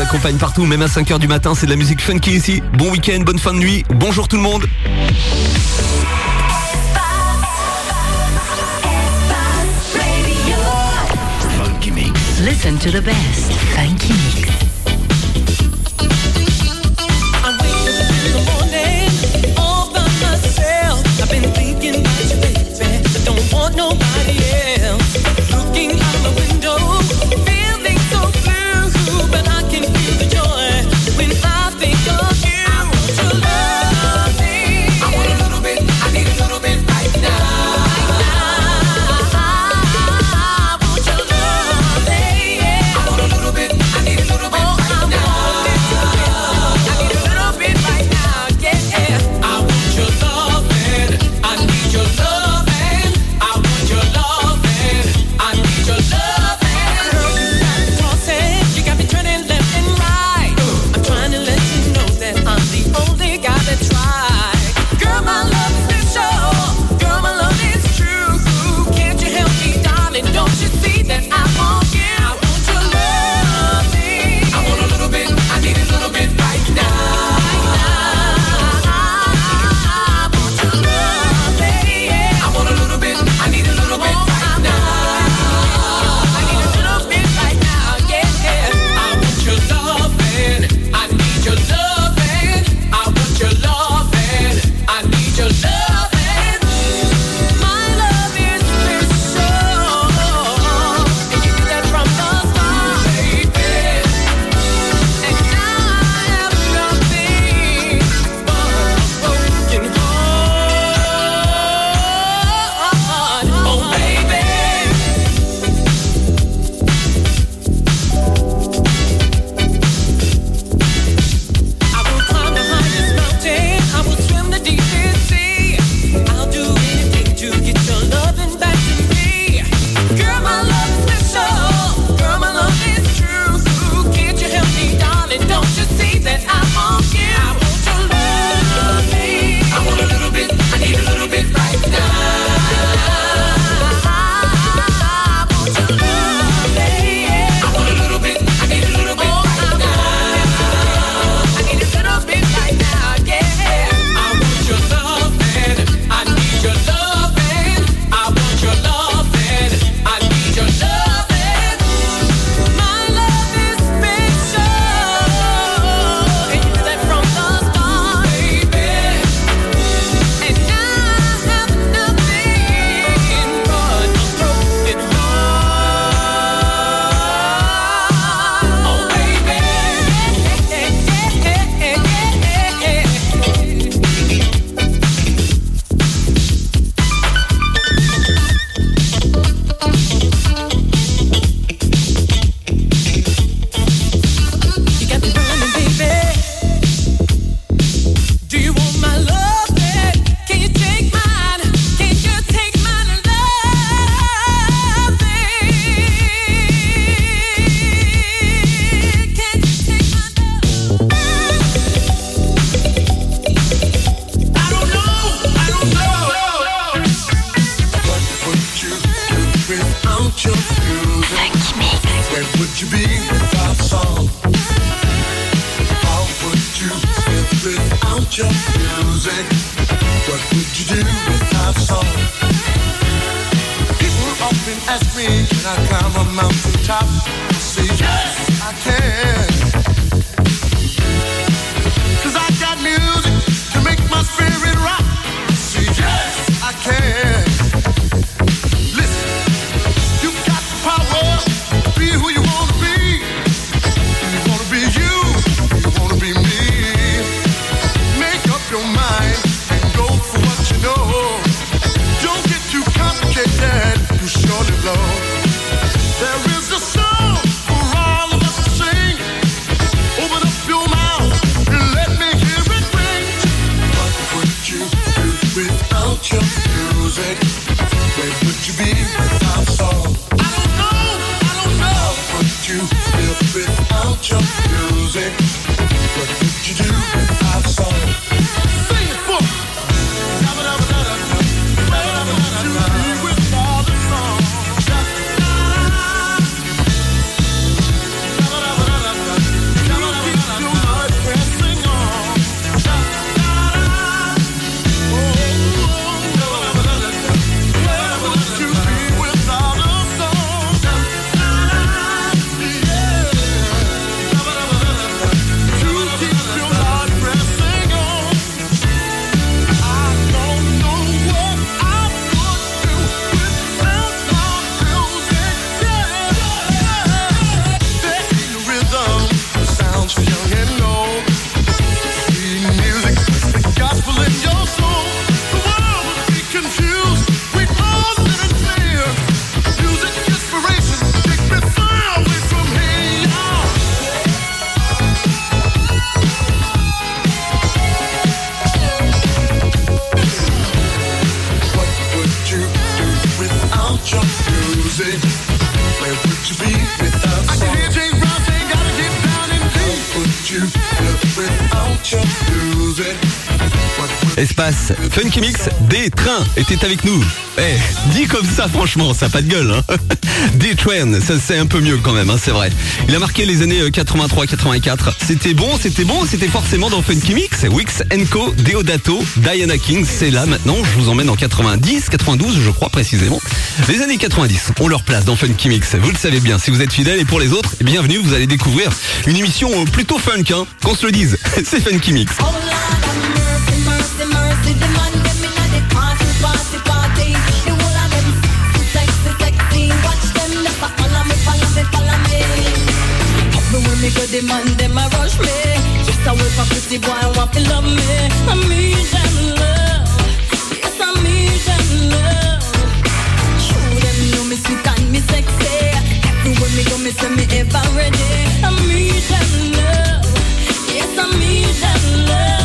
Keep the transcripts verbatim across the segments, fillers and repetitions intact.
accompagne partout, même à cinq heures du matin, c'est de la musique funky ici. Bon week-end, bonne fin de nuit, bonjour tout le monde. Funky Mix. Listen to the best. Funky Mix. I've been thinking about you, baby, but don't want nobody else. Looking out the window, feeling so blue, but I can feel the joy when I think of you. I want your loving. I want a little bit, I need a little bit right now. Right now. I want your loving. I want a little bit, I need a little bit oh, right I now. I need a little bit right now, yeah. I want your love. I need your loving. I want your loving. I need your loving. Girl, you got me tossing. You got me turning left and right. I'm trying to let you know that I'm the only guy that's right. Girl, my love is special. Girl, my love is true. Can't you help me, darling? Don't you see that I want you? I want your loving. I want a little bit. I need a little bit right now. Come on. your music? Where would you be without song? I can hear James Brown saying gotta get down and deep. How would you feel without your music? Espace Funky Mix, des trains était avec nous. Eh, dit comme ça, franchement, ça a pas de gueule, hein. Des trains, ça c'est un peu mieux quand même, hein, c'est vrai. Il a marqué les années quatre-vingt-trois quatre-vingt-quatre. C'était bon, c'était bon, c'était forcément dans Funky Mix. Wix and Co, Deodato, Diana King, c'est là maintenant. Je vous emmène en quatre-vingt-dix, quatre-vingt-douze, je crois précisément. Les années quatre-vingt-dix, on leur place dans Funky Mix. Vous le savez bien, si vous êtes fidèles, et pour les autres, bienvenue, vous allez découvrir une émission plutôt funk, hein, qu'on se le dise. C'est Funky Mix. Mercy, the man them inna the party, party, party. The whole of them sexy, sexy. Watch them never follow me, follow me, follow me. Everywhere me go, the man them a rush me. Just a wait for pretty boy want to love me. I need them love, yes I need them love. Show them know me sweet and me sexy. Everywhere me go, me say me ever ready. I need them love, yes I need them love.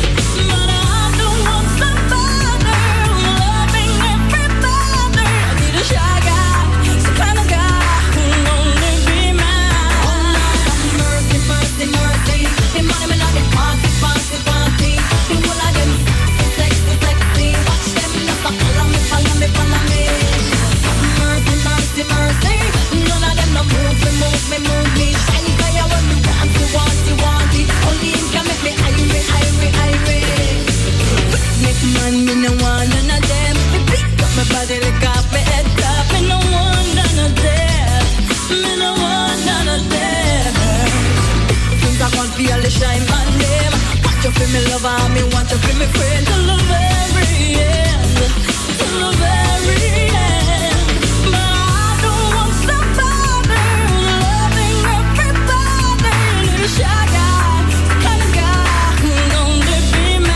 Man, me no want none of them. Me pick up my body, lick off my head top. Me no want none of them. Me no want none of them. Things I can't feel the shine on them. Want you feel me lover, me want you feel me friend. Till the very end, till the very end. But I don't want somebody loving everybody. Little shy guy, the kind of guy who only be mine.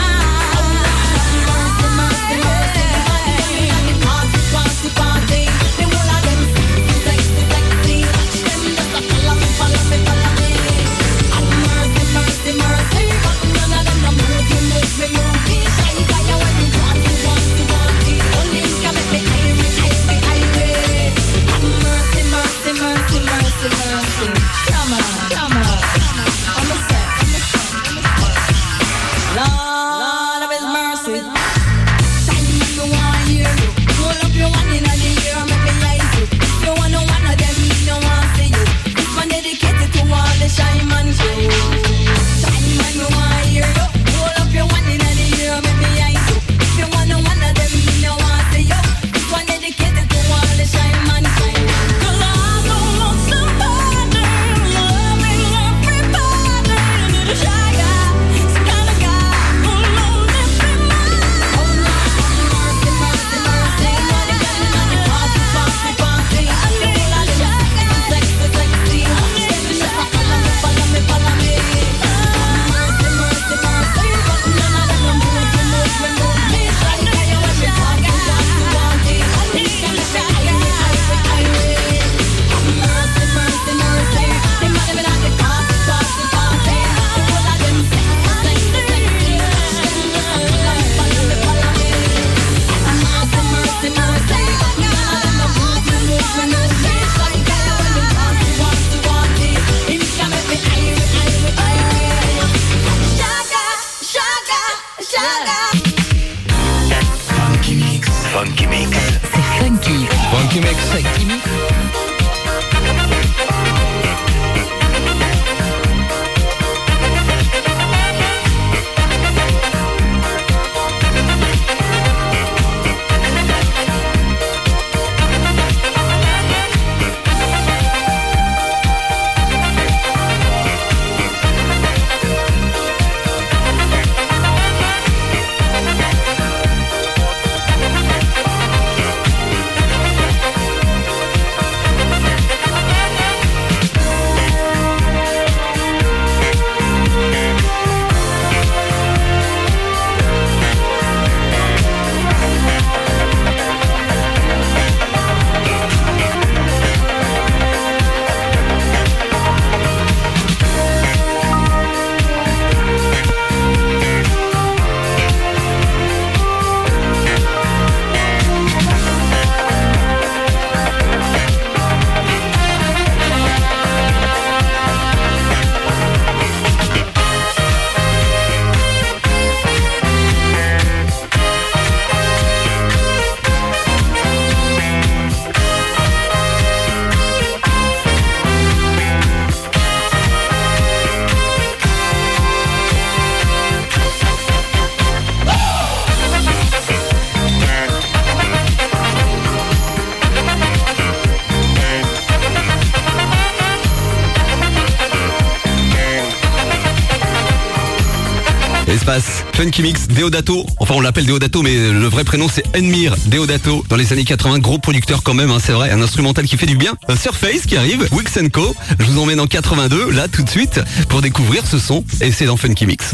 Espace, Funky Mix, Deodato. Enfin, on l'appelle Deodato, mais le vrai prénom c'est Enmir Deodato. Dans les années quatre-vingts, gros producteur quand même, hein, c'est vrai, un instrumental qui fait du bien. Un Surface qui arrive, Wix and Co. Je vous emmène en quatre-vingt-deux, là tout de suite, pour découvrir ce son. Et c'est dans Funky Mix.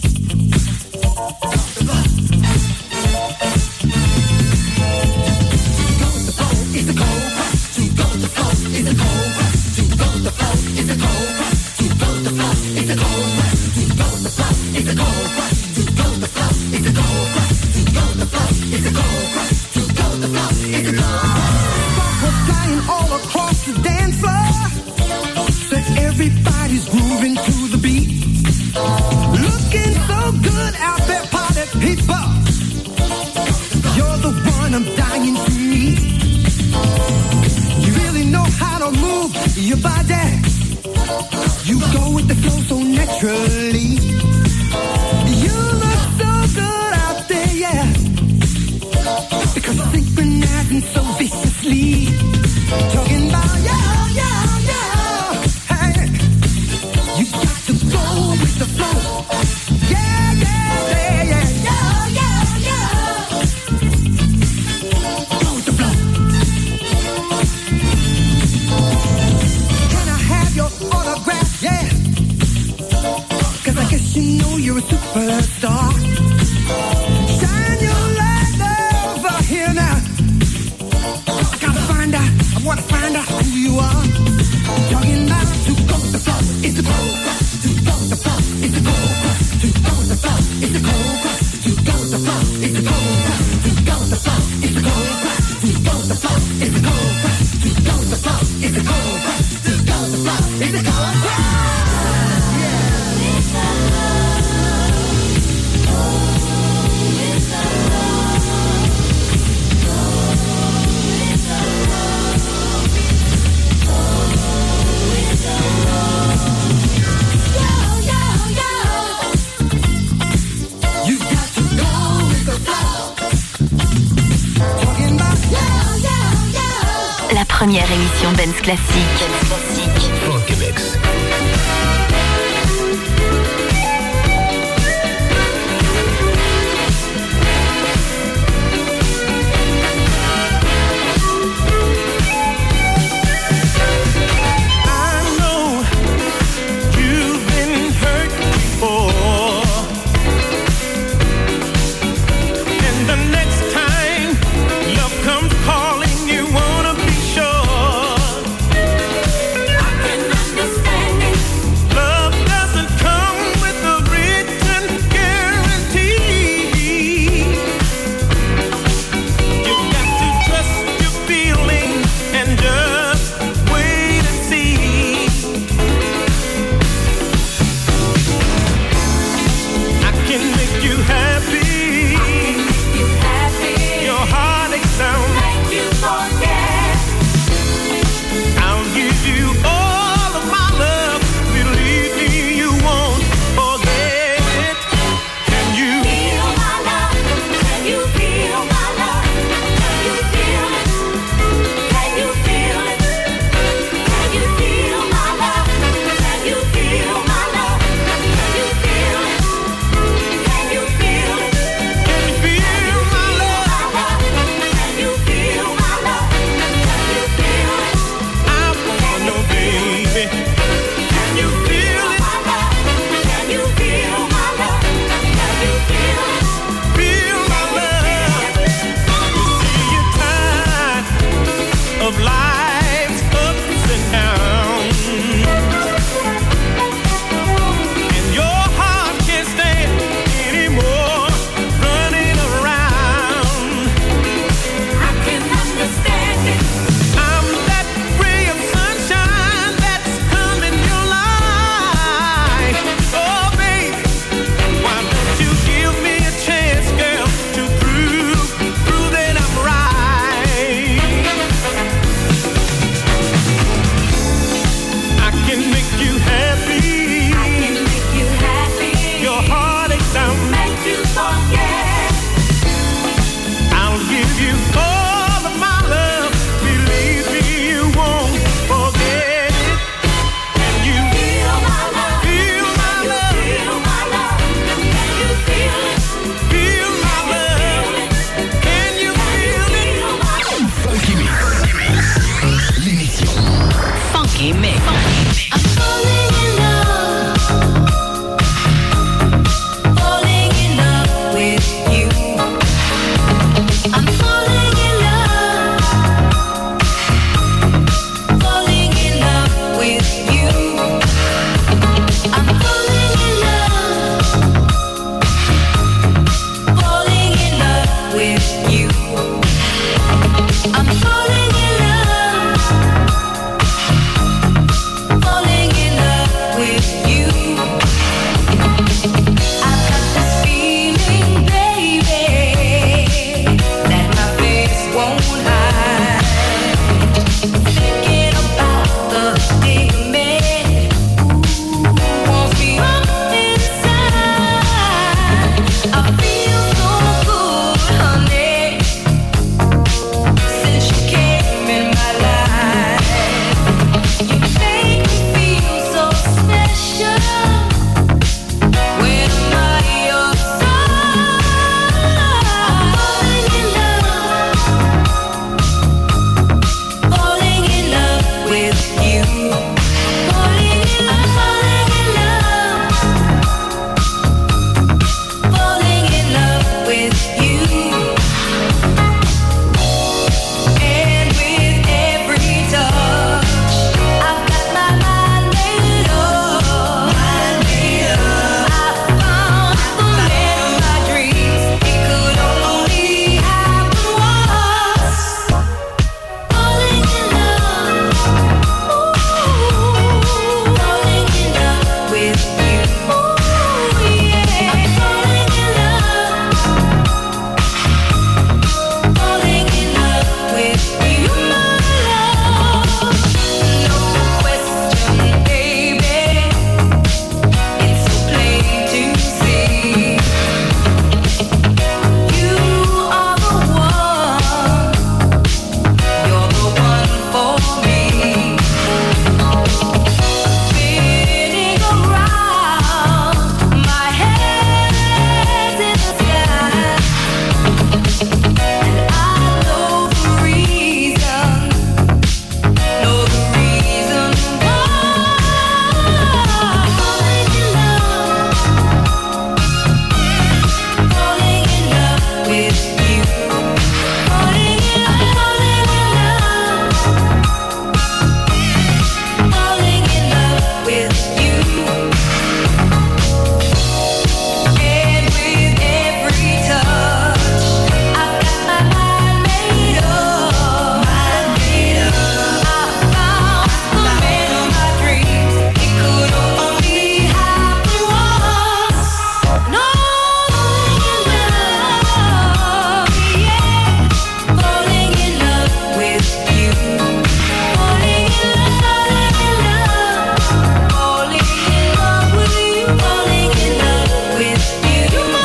Everybody's grooving to the beat. Looking so good out there, party people. You're the one I'm dying to meet. You really know how to move your body. You go with the flow so naturally. You look so good out there, yeah. Because synchronizing so viciously. Talking about yeah, yeah, yeah. Hey, you got to go with the flow. Yeah, yeah, yeah, yeah, yeah, yeah, yeah. Go with the flow. Can I have your autograph? Yeah. Cause I guess you know you're a superstar. Shine your light over here now. I gotta find out, I wanna find out who you are. Talking about to go with the flow, it's a cold crush. To go with the flow, it's a cold crush. To go with the flow, it's a cold crush. To go with the flow, it's a cold crush. To go with the flow, it's a cold crush. To go with the flow, it's a cold crush. To go with the flow, it's a cold crush. To go with the flow, it's a cold crush. La première émission Dance Classique. Funky Mix. Calling, you wanna be sure. I can understand. Funky Mix. I'm falling in love, falling in love with you. I'm falling in love, falling in love with you. I'm falling in love, falling in love with you. I'm falling in love, falling in love with you. I've got this feeling, baby, that my face won't hide. Thinking about the big man who wants me up inside. I feel so good, honey, since you came in my life. You make me feel so special when I'm by your side. I'm falling in love, falling in love with you. Falling in love, falling in love, falling in love with you. And with every touch, I've got my mind made up. Mind made up. I found the man of my dreams. It could only happen once. Falling in love, ooh, falling in love with you. Ooh, yeah. I'm falling in love, falling in love with you, my love. No question, baby, it's so plain to see. You are the one, you're the one for me. Spinning around, my head's in the sky. And I know the reason, know the reason why. Falling in love, falling in love with you. Falling in love, falling in love, falling in love with you. And with every touch, I've got my mind made up. Mind made up. I found the man of my dreams. It could only happen once. No, falling in love, yeah. Falling in love with you. Falling in love, falling in love, falling in love with you. Falling in love with you, my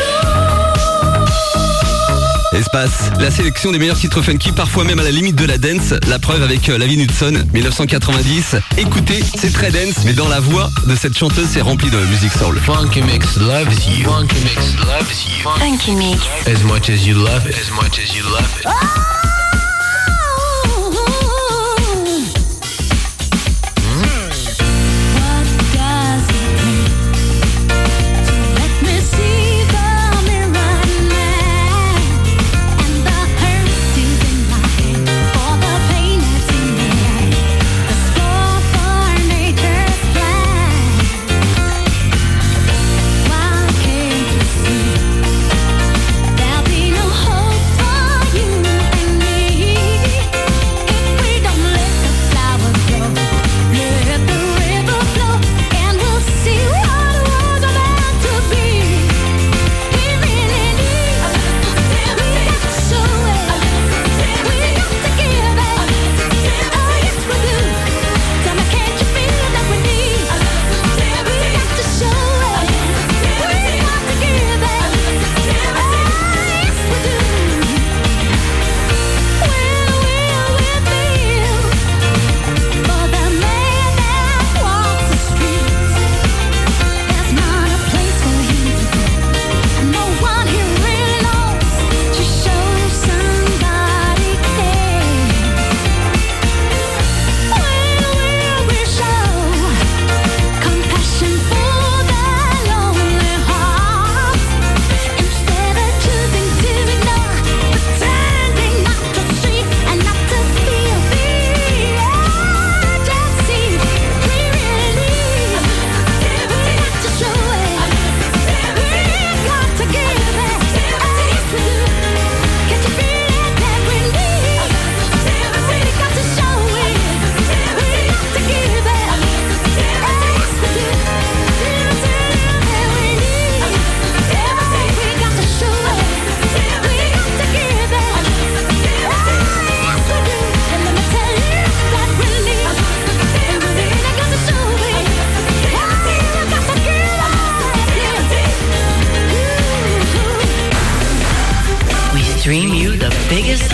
love. Espace, la sélection des meilleurs titres funky, parfois même à la limite de la dance. La preuve avec euh, Lavigne Hudson, dix-neuf cent quatre-vingt-dix. Écoutez, c'est très dance, mais dans la voix de cette chanteuse, c'est rempli de musique soul. Funky Mix loves you. Funky Mix loves you. Funky Mix. As much as you love it. As much as you love it. What does it take to let me see the mirror now? And the hurt is in my head, for the pain that's in the air, the score for nature's plan. Why can't you see there'll be no hope for you and me?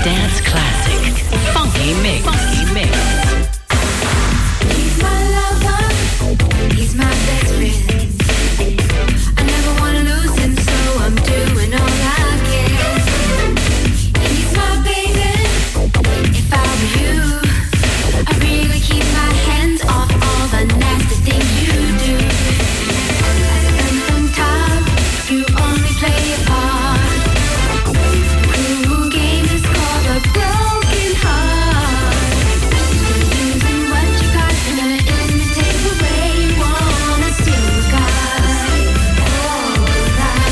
dance classic. Funky mix. Funky mix. He's my lover, he's my best friend. I never wanna lose him, so I'm doing all I can. He's my baby, if I were you, I'd really keep my hands off all the nasty things you do. As from top, you only play a part. Cruel game is called a broken heart. Using what you got and gonna imitate the way you wanna steal the guy. Alright,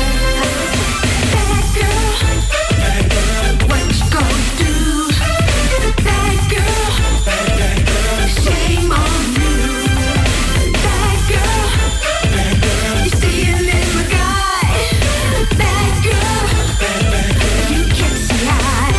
bad girl, what you gonna do? Bad girl, shame on you. Bad girl, you see him in my guy. Bad girl, you catch the eye.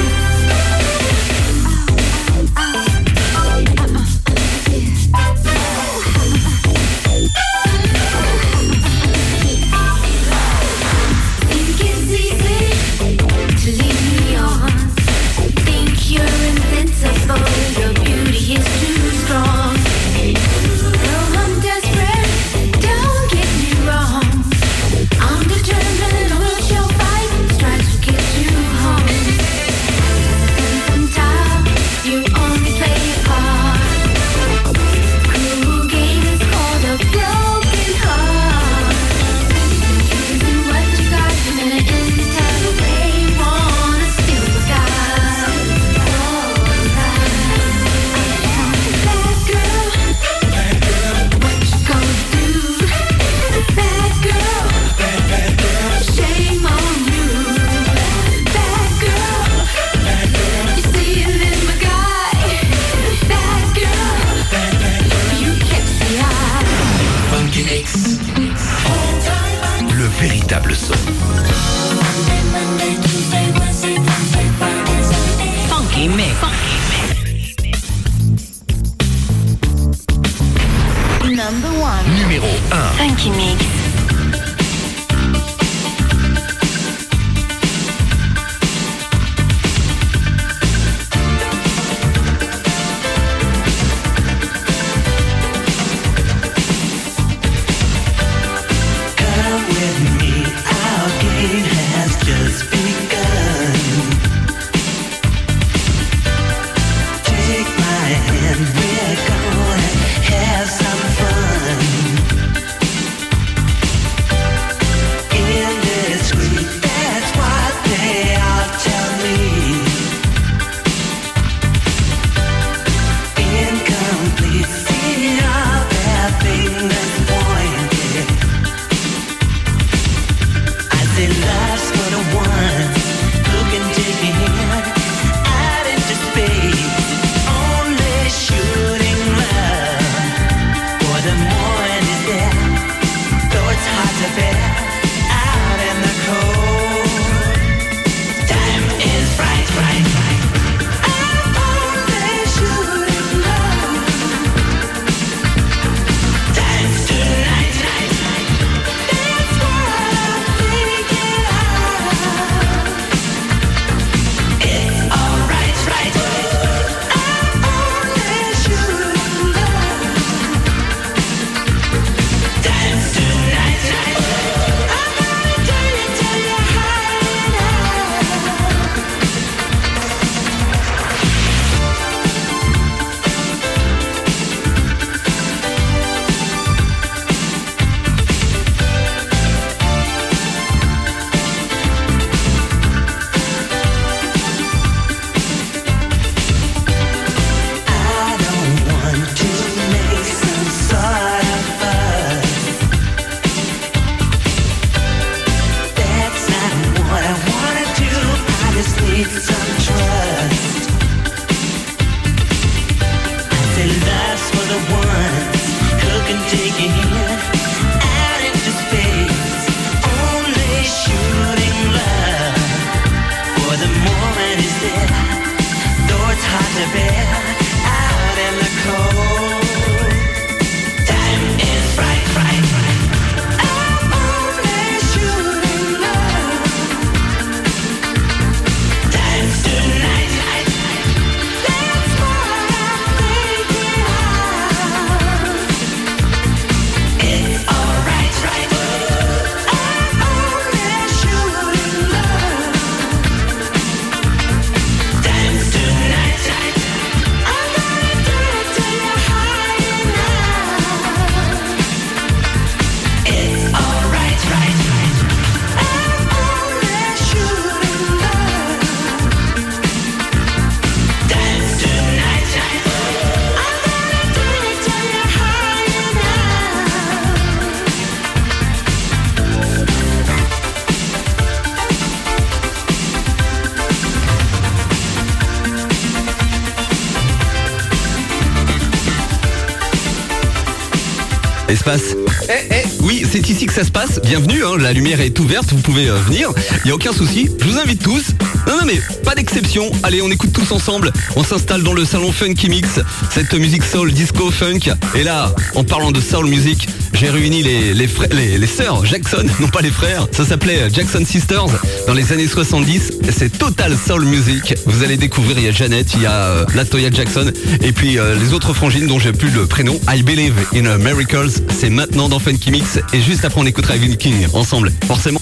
Think it's easy to lead me on. Think you're invincible, your beauty is too strong. Though I'm desperate, don't get me wrong. I'm determined, we'll show fight. Stripes will get you home. From top, you only play a part. Cruel game is called a broken heart. Using what you got, you're gonna imitate the way you wanna steal the guy. Alright, bad girl, what you gonna do? Bad girl, shame on you. Bad girl, you see him in my guy. Bad girl, you catch the eye. Funky Mix. Le véritable son. Funky mix. Funky mix. Number one. Numéro un. Funky mix. Come with me, our game has just begun. Take my hand, we're gonna have some fun. Indiscreet, that's what they all tell me. Incomplete, see all their fingers pointed. I say love's for the ones who can take a hand out into space. Only shooting love for the morning is there. Though it's hard to bear out in the cold. Time is right, right, right. I'm only shooting love. Time's tonight, night, night. That's what I'm thinking of. It's alright, right. I'm only shooting love. Time's tonight, night. I'm gonna tell you, tell you how it I don't want to make some sort of fuss. That's not what I wanna do. I just need some trust. I say love's for the ones who can take a hand out into space. Only shooting love for the moment is there. Though it's hard to bear out in the cold. Time is right, right, right. I'm only shooting love. Time's tonight. Espace. Eh, eh, oui, c'est ici que ça se passe. Bienvenue, hein, la lumière est ouverte, vous pouvez euh, venir. Il n'y a aucun souci, je vous invite tous. Non, non, mais pas d'exception. Allez, on écoute tous ensemble. On s'installe dans le salon Funky Mix. Cette musique soul, disco, funk. Et là, en parlant de soul music, j'ai réuni les, les, frères, les, les sœurs Jackson, non pas les frères. Ça s'appelait Jackson Sisters dans les années soixante-dix. C'est total soul music. Vous allez découvrir, il y a Janet, il y a euh, Latoya Jackson. Et puis euh, les autres frangines dont j'ai plus le prénom. I Believe in Miracles. C'est maintenant dans Funky Mix. Et juste après, on écoutera Evan King ensemble, forcément.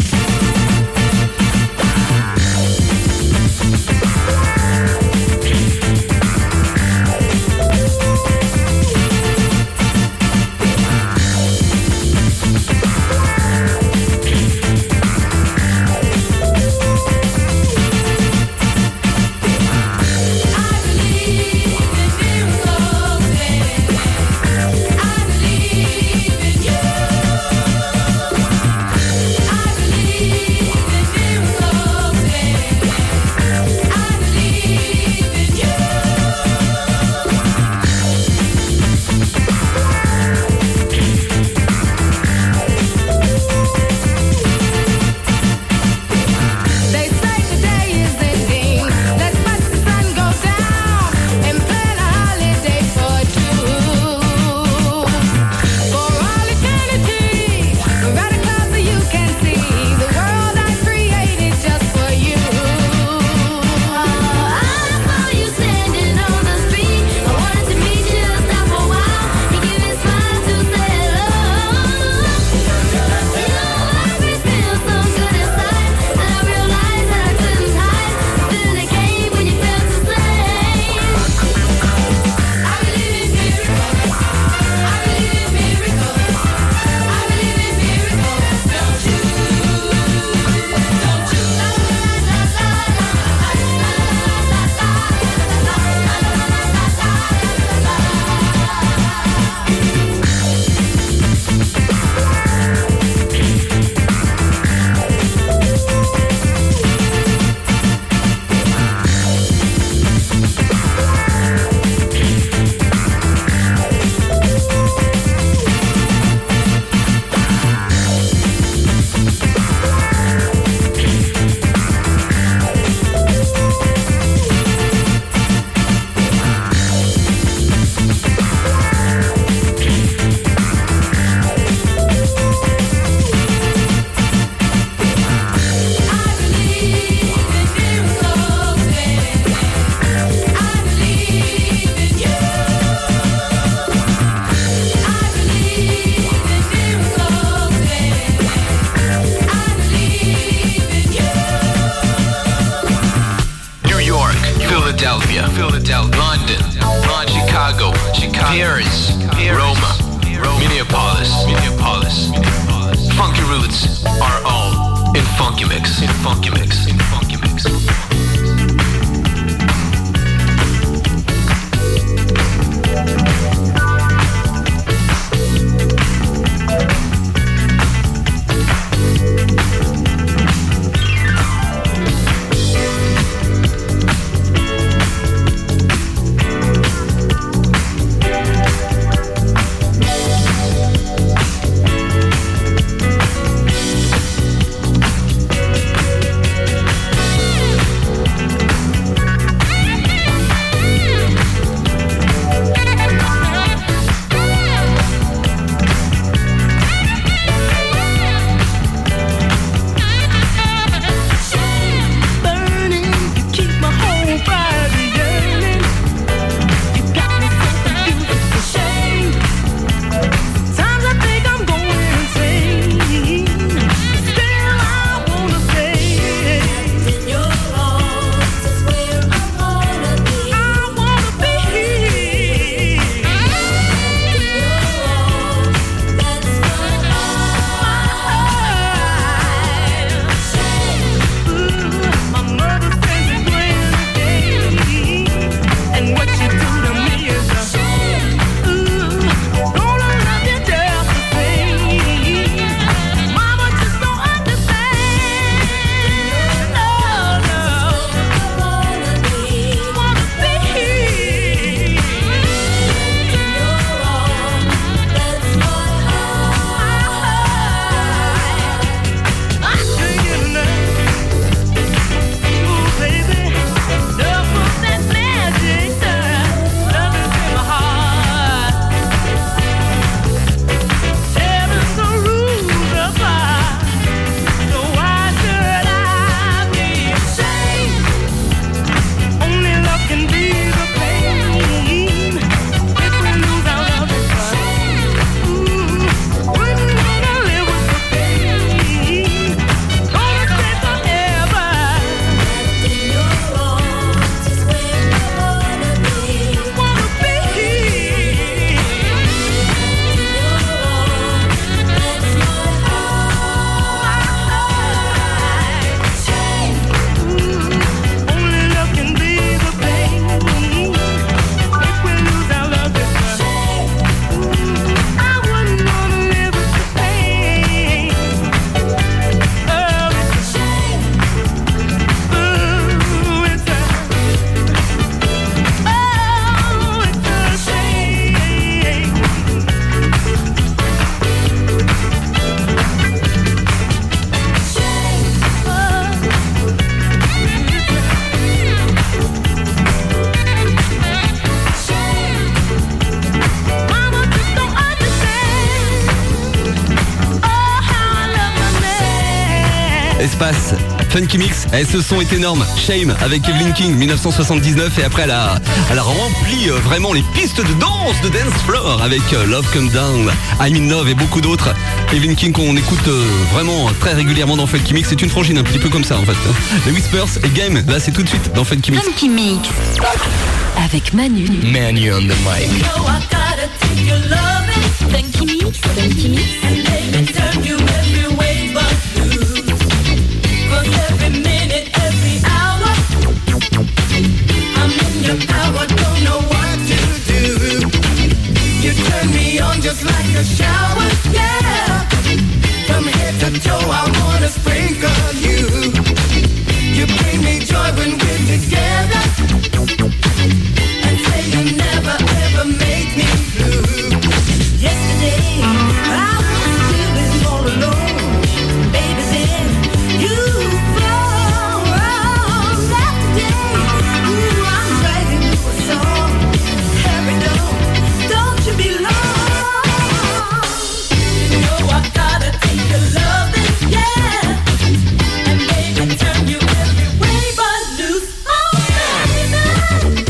Espace. Funky Mix, et ce son est énorme. Shame avec Evelyn King, dix-neuf cent soixante-dix-neuf, et après elle a, elle a rempli euh, vraiment les pistes de danse, de dance floor avec euh, Love Come Down, I'm in Love et beaucoup d'autres. Evelyn King qu'on écoute euh, vraiment très régulièrement dans Funky Mix, c'est une frangine un petit peu comme ça en fait. Les Whispers et Game, là c'est tout de suite dans Funky Mix. Funky Mix. Avec Manu. Manu on the mic. So I gotta take your loving Funky Mix. Funky Mix. and baby turn you every way but blue. 'Cause every minute, every hour, I'm in your power, don't know what to do. You turn me on just like a shower, yeah. From head to toe, I wanna sprinkle you. You bring me joy when we're together, and say you never ever make me blue. Yesterday, I was feeling all alone. Baby, then you fall. That day, ooh, I'm writing you a song. Hurry, don't, don't you be long. You know I gotta take your loving, yeah. And baby, turn you every way but loose. Oh, baby.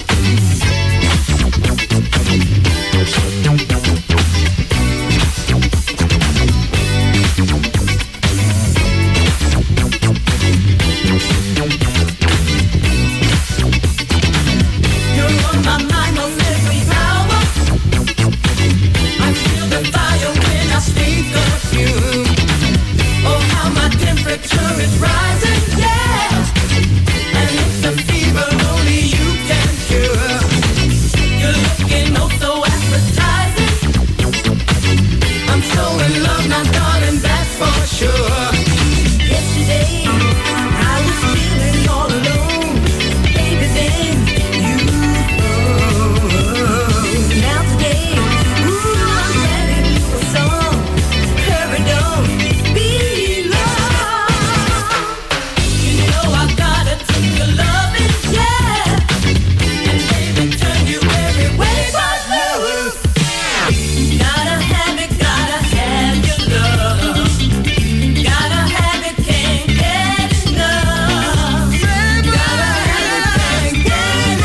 You're on my mind most every hour. I feel the fire when I think of you. Oh, how my temperature is rising, yeah. And it's a fever only you can cure. You're looking oh so appetizing. I'm so in love now, darling, that's for sure. Yesterday, I was feeling all alone. Baby, then you go. Now today, ooh, I'm writing you a song. Hurry, don't be long. You know I gotta take your loving, yeah. And baby, turn you every way but loose. Gotta have it, gotta have your love. Gotta have it, can't get enough. Gotta have it, can't get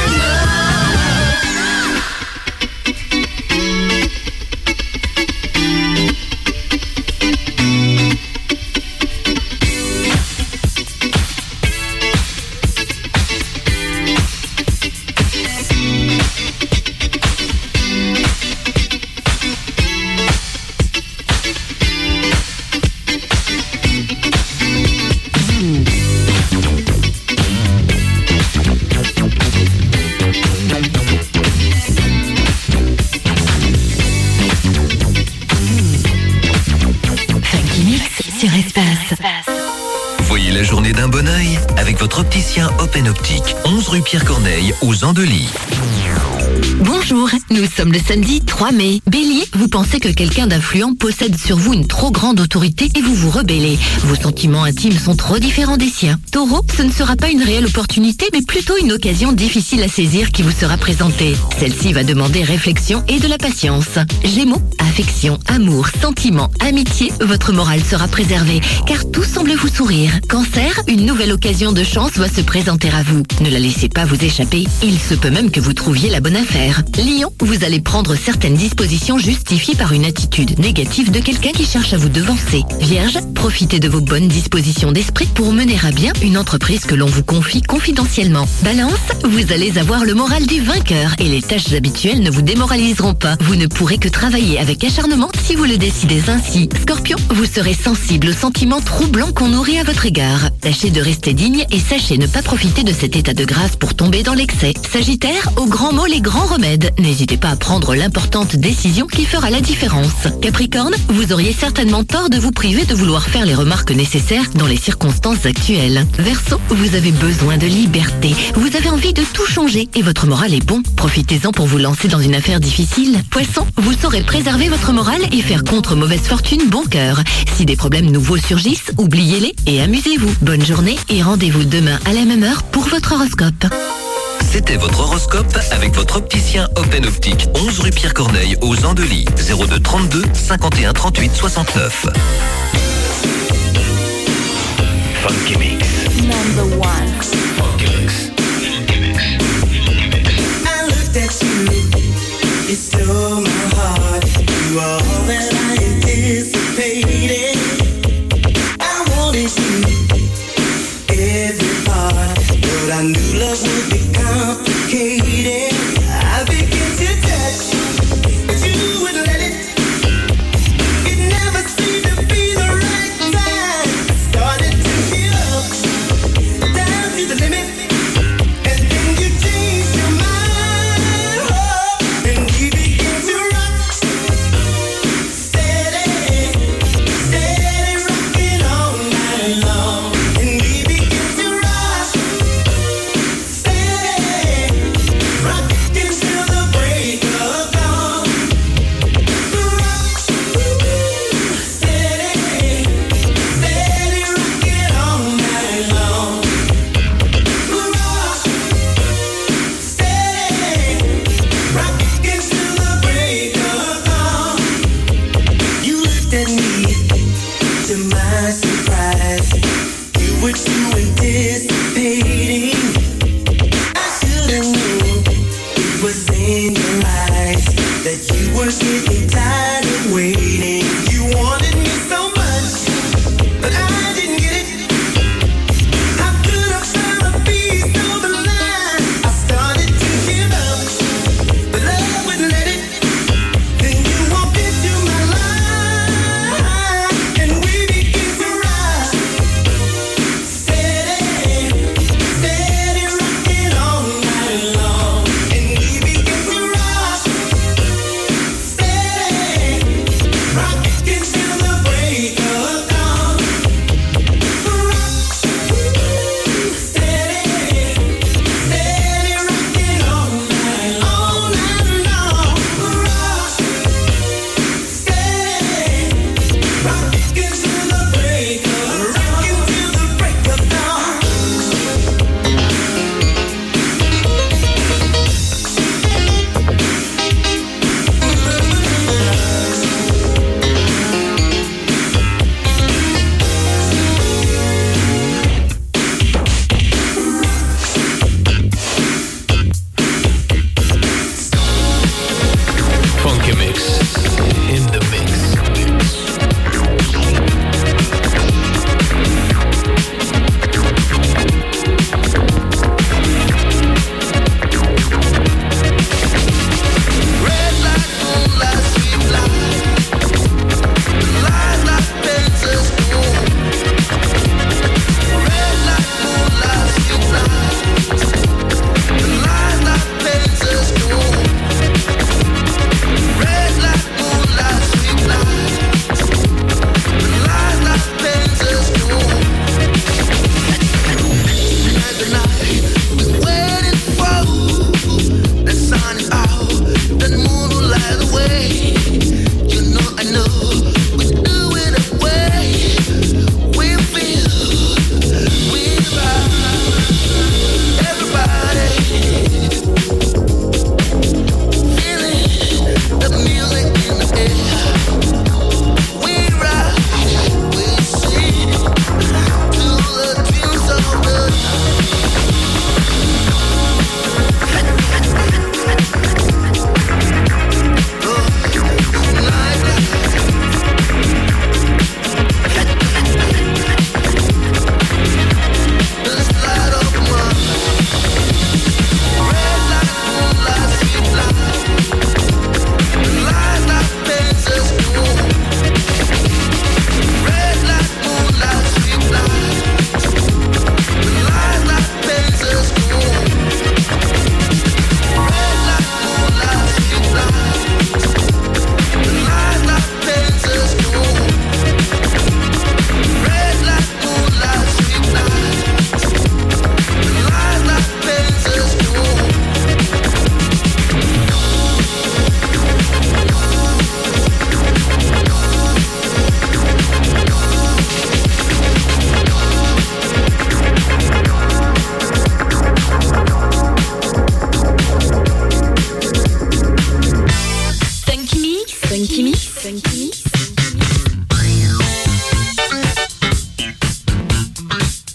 Funky Mix sur Espace. Voyez la journée d'un bon œil avec votre opticien Open Optique, onze rue Pierre Corneille aux Andelys. Bonjour, nous sommes le samedi trois mai. Bélier, vous pensez que quelqu'un d'influent possède sur vous une trop grande autorité et vous vous rebellez. Vos sentiments intimes sont trop différents des siens. Taureau, ce ne sera pas une réelle opportunité, mais plutôt une occasion difficile à saisir qui vous sera présentée. Celle-ci va demander réflexion et de la patience. Gémeaux, affection, amour, sentiments, amitié, votre morale sera préservée, car tout semble vous sourire. Cancer, une nouvelle occasion de chance va se présenter à vous. Ne la laissez pas vous échapper, il se peut même que vous trouviez la bonne affaire. Lion, vous allez prendre certaines dispositions justifiées par une attitude négative de quelqu'un qui cherche à vous devancer. Vierge, profitez de vos bonnes dispositions d'esprit pour mener à bien une entreprise que l'on vous confie confidentiellement. Balance, vous allez avoir le moral du vainqueur et les tâches habituelles ne vous démoraliseront pas. Vous ne pourrez que travailler avec acharnement si vous le décidez ainsi. Scorpion, vous serez sensible aux sentiments troublants qu'on nourrit à votre égard. Tâchez de rester digne et sachez ne pas profiter de cet état de grâce pour tomber dans l'excès. Sagittaire, aux grands mots les grands remèdes. N'hésitez pas à prendre l'importante décision qui fera la différence. Capricorne, vous auriez certainement tort de vous priver de vouloir faire les remarques nécessaires dans les circonstances actuelles. Verseau, vous avez besoin de liberté. Vous avez envie de tout changer et votre moral est bon. Profitez-en pour vous lancer dans une affaire difficile. Poisson, vous saurez préserver votre morale et faire contre mauvaise fortune bon cœur. Si des problèmes nouveaux surgissent, oubliez-les et amusez-vous. Bonne journée et rendez-vous demain à la même heure pour votre horoscope. C'était votre horoscope avec votre opticien Open Optique, onze rue Pierre Corneille aux Andelys, zéro deux trente-deux cinquante et un trente-huit soixante-neuf. Funky Mix. Number one. Funky Mix. I looked at you, you stole my heart. You are all that I anticipated. I wanted you, every part, but I knew love would be complicated. I began to touch, but you wouldn't let it. It never seemed to be the right time. I started to get up, down to the limit. And then you changed your mind, oh, and we began to rock, steady, steady rocking all night long. And we began to rock, steady, rocking till the break of dawn. Rock, steady, steady rocking all night long. Rock, steady, rocking till the break of dawn. You looked at me, to my surprise. You were too anticipating. I should've known it was in your eyes that you were getting tired of waiting. You wanted me so much, but I didn't get it. How could I try to be so blind? I started to give up, but love wouldn't let it. Then you walked into my life, and we began to rock, steady, steady rocking all night long. And we began to rock, steady, rocking till the break of dawn. Rock, steady, steady rocking all night, all night long. Rock, steady, rocking till the break of rocking till the break of dawn. Funky Mix. In the mix. Red light, moonlight, sweet light. The light like pencils gold. Red light, moonlight, sweet light. The light like pencils gold. Red light, moonlight, sweet light. The light like pencils gold. As the night was waiting for, the sun is out, the moon will light the way. You know I know we're doing it way. We feel, we vibe, everybody feeling the music in the air. We ride, we sing to the tunes of the Funky Mix. Funky Mix.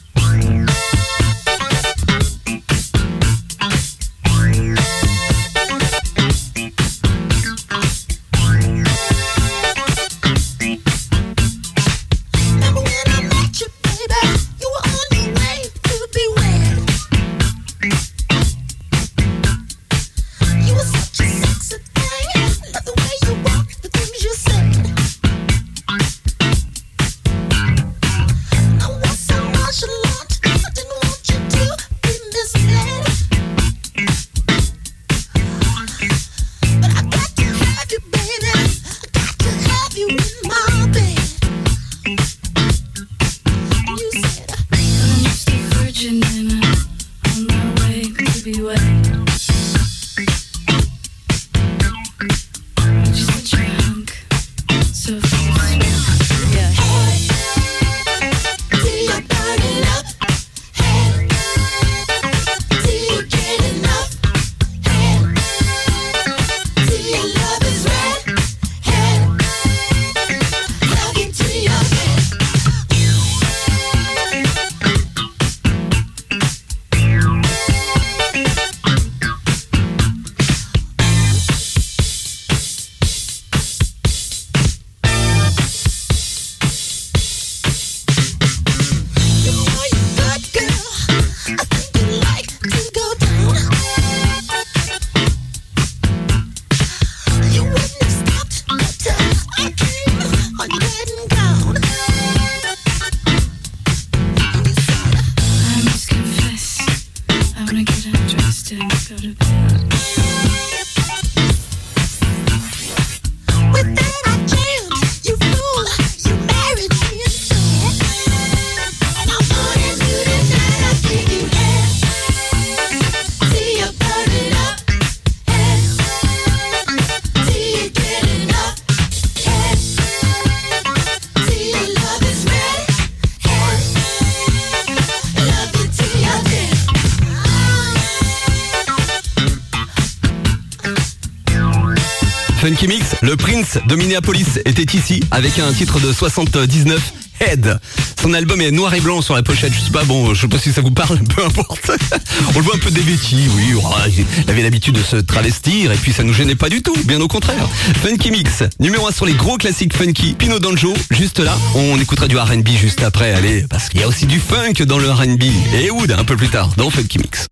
Funky Mix, le Prince de Minneapolis était ici avec un titre de soixante-dix-neuf, Head. Son album est noir et blanc sur la pochette, je sais pas, bon, je sais pas si ça vous parle, peu importe. On le voit un peu dévêti, oui, oh, il avait l'habitude de se travestir et puis ça nous gênait pas du tout, bien au contraire. Funky Mix, numéro un sur les gros classiques funky, Pino Danjo, juste là, on écoutera du R and B juste après, allez, parce qu'il y a aussi du funk dans le R and B, et Wood un peu plus tard, dans Funky Mix.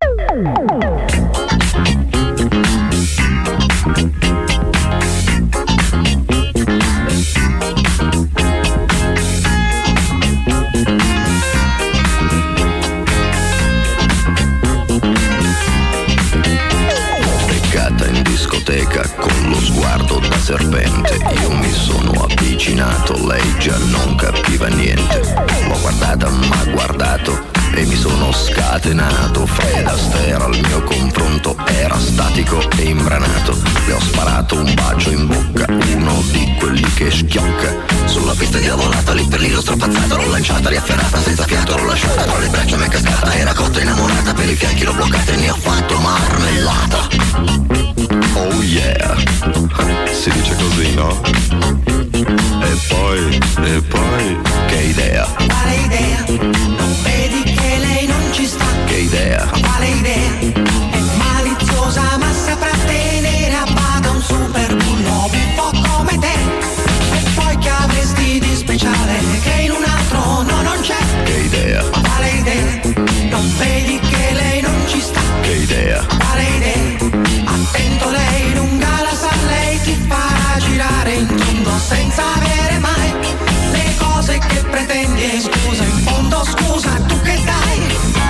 Con lo sguardo da serpente io mi sono avvicinato, lei già non capiva niente. L'ho guardata, m'ha guardato e mi sono scatenato. Fred Astaire al mio confronto era statico e imbranato. Le ho sparato un bacio in bocca, uno di quelli che schiocca. Sulla pista diavolata, lì per lì l'ho strapazzata, l'ho lanciata, riafferrata, senza fiato l'ho lasciata, tra le braccia mi è cascata, era cotta innamorata, per i fianchi l'ho bloccata e ne ho fatto marmellata. Oh yeah, si dice così, no? E poi, e poi, che idea? Quale idea? Non vedi che lei non ci sta? Che idea? Quale idea? È maliziosa ma saprà tenere a bada un super bullo un po' come te. E poi che avresti di speciale che in un altro no non c'è? Che idea? Quale idea? Non vedi che lei non ci sta? Che idea? Quale idea? Attento, lei lunga la sa, lei ti farà girare in tondo senza avere mai le cose che pretendi. E scusa, in fondo scusa, tu che dai?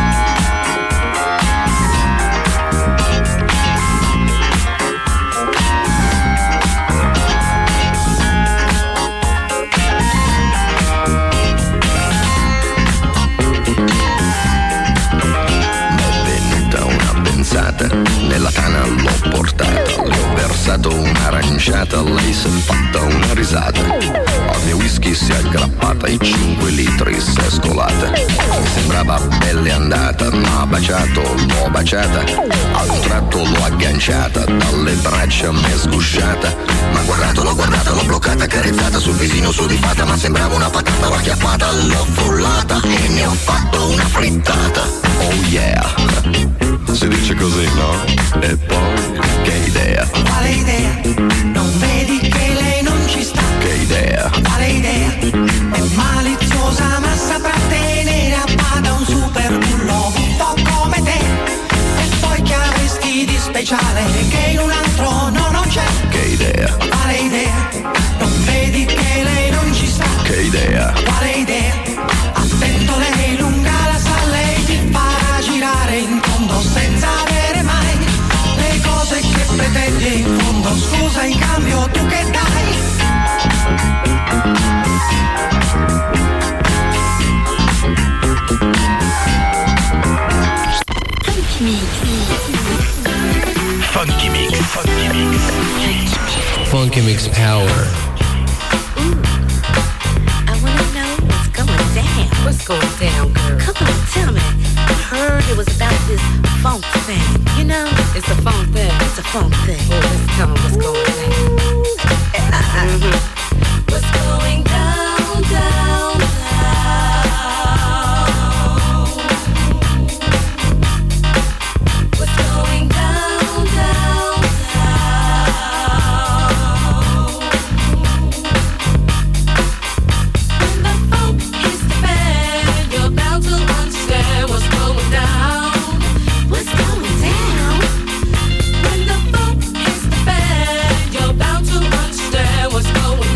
Nella tana l'ho portata, le ho versato un'aranciata, lei si è fatta una risata. Al mio whisky si è aggrappata e cinque litri si è scolata. Mi sembrava belle andata, m'ha baciato, l'ho baciata. A un tratto l'ho agganciata, dalle braccia m'è sgusciata. M'ha guardato, l'ho guardata, l'ho bloccata, carezzata sul visino sudifata. Ma sembrava una patata, l'ho acchiappata, l'ho frullata e ne ho fatto una frittata. Oh yeah, si dice così, no? E poi, che idea? Quale idea? Non vedi che lei non ci sta? Che idea? Quale idea? È maliziosa ma saprà tenere a bada un super bullo un po' come te. E poi che avresti di speciale che in un altro no non c'è? Che idea? Quale idea? Non vedi che lei non ci sta? Che idea? Quale idea? Attento, lei lunga la sa, lei ti farà girare in tondo senza avere mai le cose che pretendi. In fondo scusa, in cambio tu che dai? Funky Mix. Funky Mix. Funky Mix. Funky Mix Power. I wanna know what's going down. What's going down, girl? Come on, tell me. I heard it was about this funk thing. You know? It's a funk thing. It's a funk thing. Oh, let's tell me what's going down. Mm-hmm. What's going down, down, down? What's going down, down, down? When the funk hits the fan, you're bound to understand what's going down. What's going down? When the funk hits the fan, you're bound to understand what's going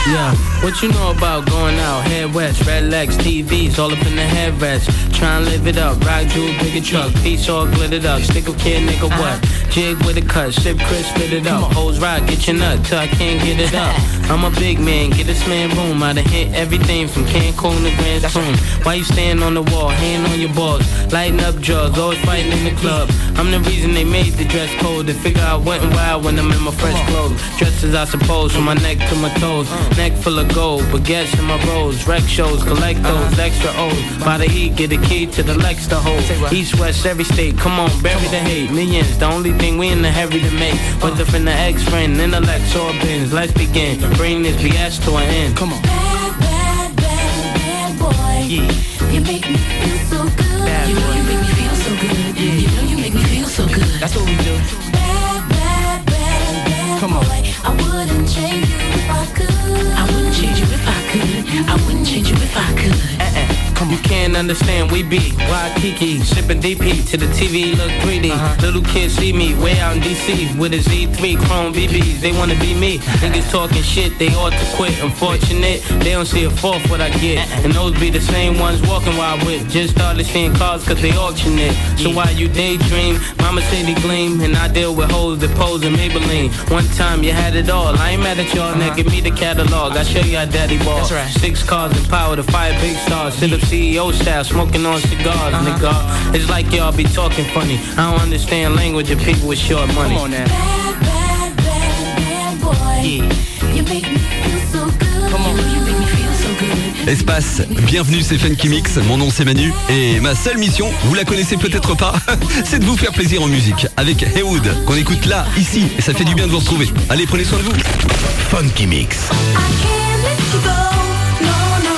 Yeah, what you know about going out? Head west, red legs, T Vs, all up in the headrest. Try and live it up, ride jewel, bigger truck, piece all glittered up. Stick up kid, nigga, what? Jig with a cut, sip crisp, spit it up. Hoes rock, get your nut till I can't get it up. I'm a big man, get this man room. I done hit everything from Cancun to Grand Spoon. Why you stand on the wall, hand on your balls, lighting up drugs, always fighting in the club. I'm the reason they made the dress code. They figure I went wild when I'm in my fresh clothes. Dressed as I suppose, from my neck to my toes. Neck full of gold, baguettes in my rolls. Rec shows, collect those, extra O's. By the E, get a key to the Lex to hold. East, west, every state, come on, bury the hate. Millions, the only thing we in the hurry to make. Whether from the ex-friend, intellect, or bins. Let's begin, bring this B S to an end. Come on. Bad, bad, bad, bad boy. Yeah. You make me feel so good. Bad you know boy. you make me feel so good. Yeah. You know you make me feel so good. That's what we do. Bad, bad, bad, bad Come on. boy. I wouldn't change you if I could. I wouldn't change you if I could. I wouldn't change you if I could. Uh-uh. You can't understand, we be Waikiki, sipping D P to the T V look greedy. Uh-huh. Little kids see me way out in D C with a Z three Chrome B Bs. They wanna be me. Niggas talking shit, they ought to quit. Unfortunate, they don't see a fourth what I get. And those be the same ones walking while I with. Just started seeing cars cause they auction it. So while you daydream, mama say they gleam. And I deal with hoes that pose in Maybelline. One time you had it all, I ain't mad at y'all, now give me the catalog. I show you how daddy ball. That's right. Six cars and power to fire big stars. Sit up C E O style, smoking on cigars, uh-huh. nigga. It's like y'all be talking funny. I don't understand language of people with short money. Come on now. Bad, bad, bad, bad boy. Yeah. You make me feel so good. Come on. You know you make me feel so good. Espace, bienvenue, c'est Funky Mix, mon nom c'est Manu et ma seule mission, vous la connaissez peut-être pas, c'est de vous faire plaisir en musique avec Haywood qu'on écoute là, ici, et ça fait du bien de vous retrouver. Allez, prenez soin de vous. Funky Mix. I can't let you go. No, no.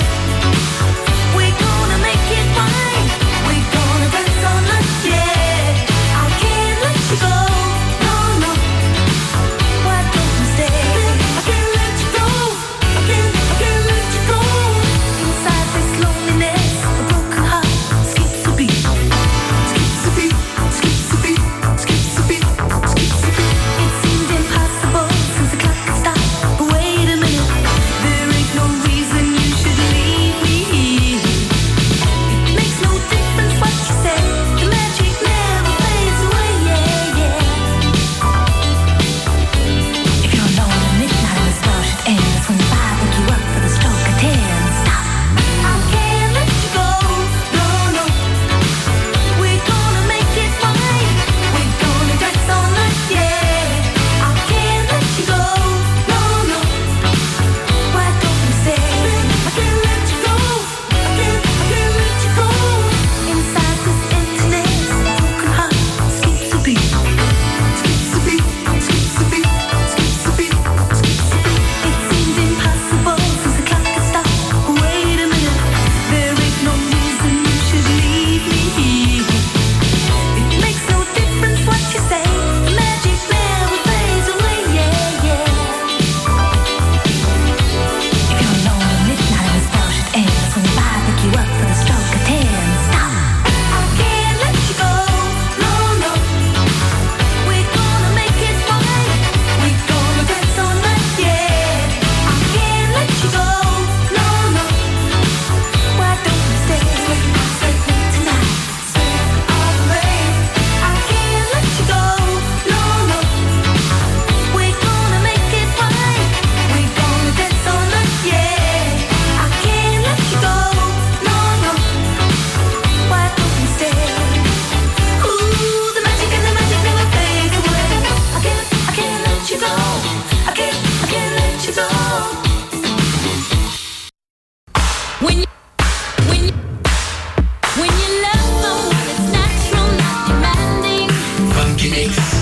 We're gonna make it right. We're gonna dance all night, yeah. I can't let you go. No, no. Why don't you stay? I can't let you go. I can't, I can't let you go. Inside this loneliness, a broken heart skips a beat. Skips a beat. Skips a beat. Skips a beat. Skips a beat. It seemed impossible since the clock had stopped. But wait a minute, there ain't no reason you should leave me. It makes no difference what you say. The magic never fades away, yeah, yeah. If you're alone at midnight and the stars should end, that's when the vibe pick you up for the stroke of ten. Stop. I can't let you go. No, no. We're gonna make it right. We're gonna dance all night, yeah. I can't let you go. No, no. Why don't you stay? I can't let you go. I can't, I can't let you go. Inside this emptiness, a broken heart skips a beat. Skips a beat. Skips a beat. Skips a beat. Skips a beat. It seemed impossible since the clock had stopped. But wait a minute, there ain't no reason you should leave me. It makes no difference what you say. The magic never fades away, yeah, yeah. If you're alone at midnight and the stars should end, that's when the vibe pick you up for the stroke of ten. Stop. I can't let you go. No, no. We're gonna make it right. We're gonna dance all night, yeah. I can't let you go. No, no. Why don't you stay? Stay tonight. Stay all late. I can't let you go. No, no. We're gonna make it right. We're gonna dance all night, yeah. I can't let you go. No, no. Why don't you stay? Ooh, the magic and the magic never fades away. I can't, I can't let you go. I can't, I can't let you go. When you, when you, when you love someone, it's natural, not demanding. Funky Mix.